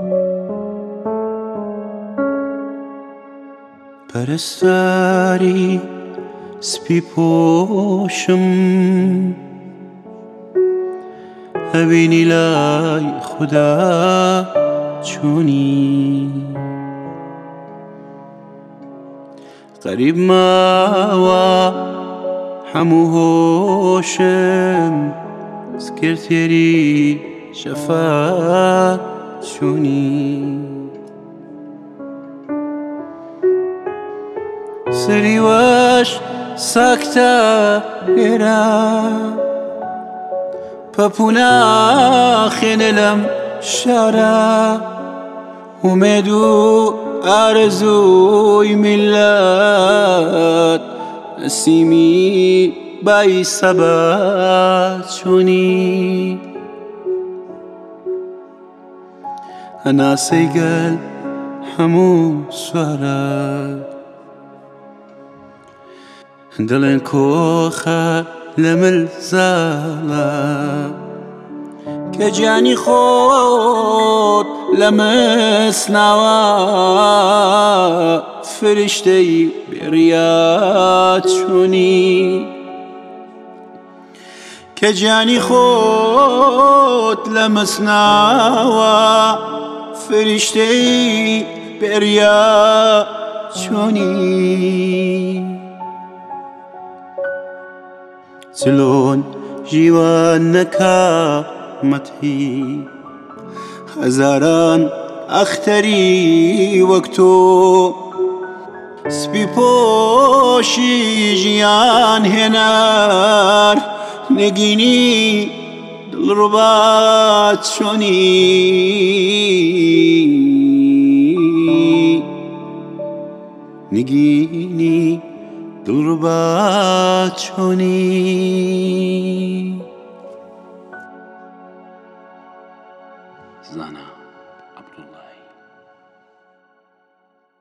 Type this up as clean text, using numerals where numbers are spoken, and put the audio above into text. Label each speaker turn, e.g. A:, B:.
A: پرستاری سپی پوشم هبینی لای خدا چونی قریب ما همو هوشم سکرتیری شفاعت چونی سری وش ساکتا گرا پپونا خنلم شارا امیدو آرزوی ملت نسیمی بای ثبات چونی انا سیگل همو سوارا دلن کوخه لمل زالا که جانی خود لمسناوا فرشته بریات چونی که جانی خود لمسناوا فرشته بریات چونی چلون جیوان نکا متی هزاران اختری وقتو سپی پوشی جیان هنار نگینی دلربات چونی نگینی دلربات چونی